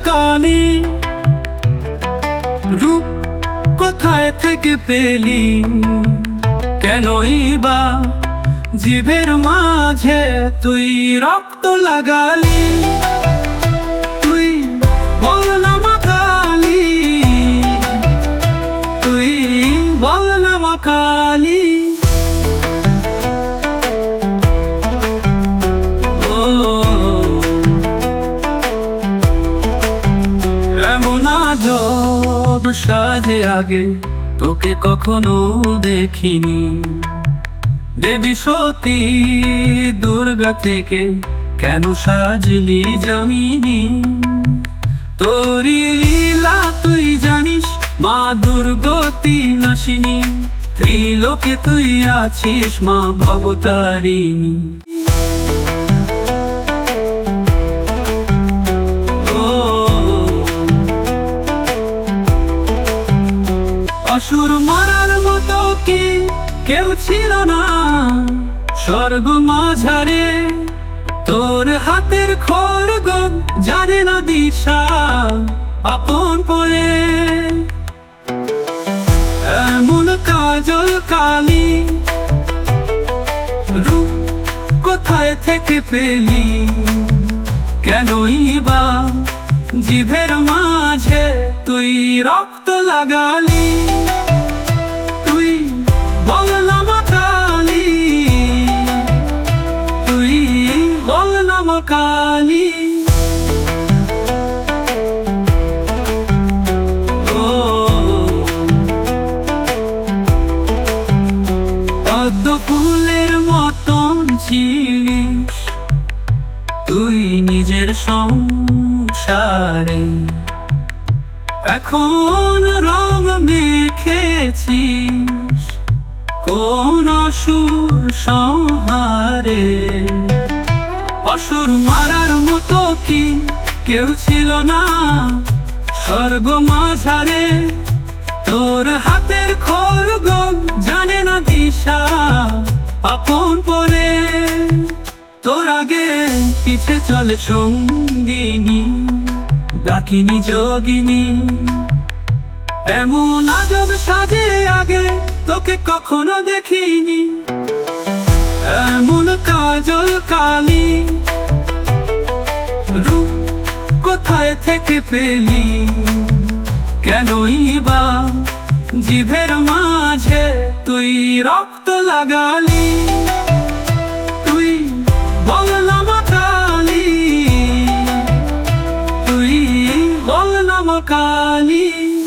কালি, রূপ কোথায় থেকে পেলি? কেনই বা জিভের মাঝে তুই রক্ত লাগালি? তুই বল না মা কালী, তুই বল না মা কালী। এমন আজব সাজে আগে তোকে কখনো দেখিনি। দেবী সতী দুর্গা থেকে কেন সাজলি জামিনী? তোরি লীলা তুই জানিস মা দুর্গতি নাশিনী। ত্রিলোকে তুই আছিস মা ভবতারিণী। অসুর মারার মতো কি কেউ ছিল না স্বর্গ মাঝারে? তোর হাতের খড়গ জানে না দিশা আপন পরে। এমন কাজল কালি, রূপ কোথায় থেকে পেলি? কেনই বা জিভের মাঝে তুই রক্ত লাগালি? তুই বল না মা কালী, তুই বল না মা কালী। পদ্ম ফুলের মতন ছিলিস তুই নিজের সংসারে। এখন রং মেখেছিস কোন অসুর সংহারে? অসুর মারার মতো কি কেউ ছিল না স্বর্গ মাঝারে? তোর হাতের খড়গ জানে না দিশা আপন পরে। তোর আগে পিছে চলে সঙ্গিনী, ডাকিনী যোগিনী। এমন আজব সাজে আগে তোকে কখনো দেখিনি। এমন কাজল কালি, রূপ কোথায় থেকে পেলি? কেনই বা জিভের মাঝে তুই রক্ত লাগালি? তুই বল না মা কালী, তুই বল না মা কালী।